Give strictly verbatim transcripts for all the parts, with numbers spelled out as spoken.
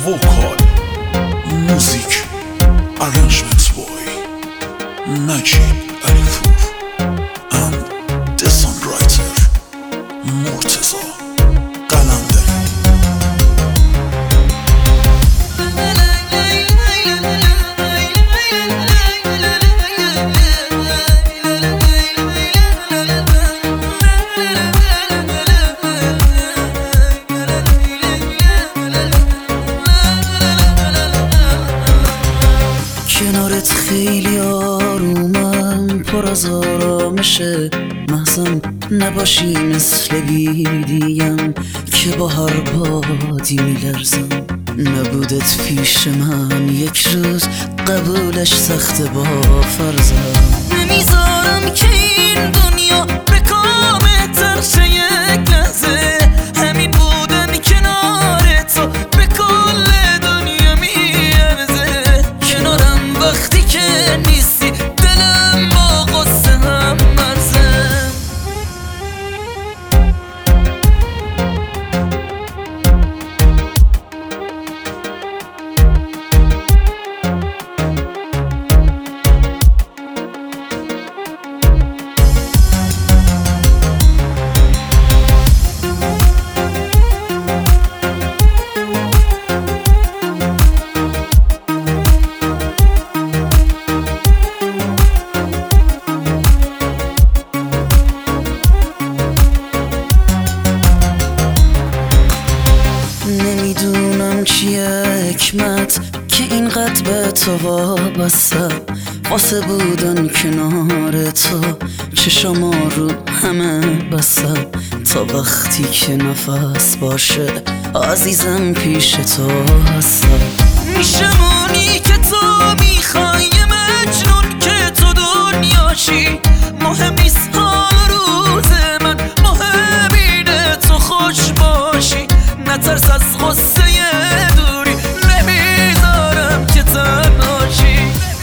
vocal, music, arrangements boy Najib Alipour, and the songwriter Morteza Qalandari. کنارت خیلی آرومم، پر از آرامشه، محزن نباشی مثل بیدیم که با هر بادی میلرزم. نبودت پیش من یک روز قبولش سخته با فرضم. نمیذارم که این دنیا به کام ترشه یک لحظه، همین بودن کنار تو به کل دنیا میارزه. کنارم وقتی که نیستی دلم با غصه هم مرزه. نمیدونم چیه حکمت که اینقدر به تو وابستم، واسه بودن کنار تو چشما رو همه بستم. تا وقتی که نفس باشه عزیزم پیش تو هستم. میشم اونی که تو میخوای، یه مجنون که تو دنیاشی. مهم نیست حال روز من، مهم اینه تو خوش باشی. نترس از غصه دوری، نمیذارم که تنهاشی.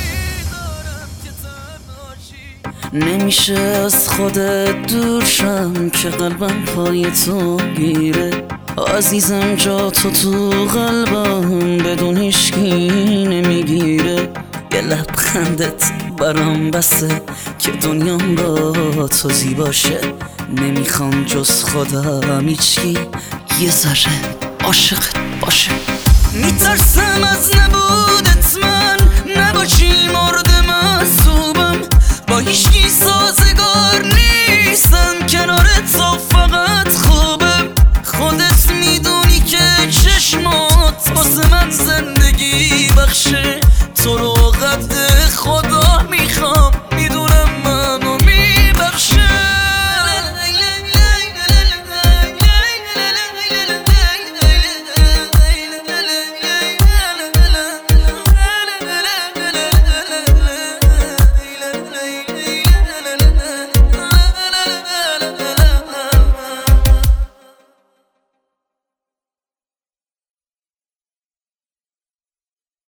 نمیشه از خودت دور شم که قلبم پای تو گیره. عزیزم جا تو تو قلبم بدون هیچکی نمیگیره. یه لبخندت برام بسه که دنیام با تو زیباشه. نمیخوام جز خودم هیچکی یه ذره عاشقت باشه. میترسم از نبودت من نباشی مرد مصوبم. با هیچکی سازگار نیستم، کنار تو فقط خوب.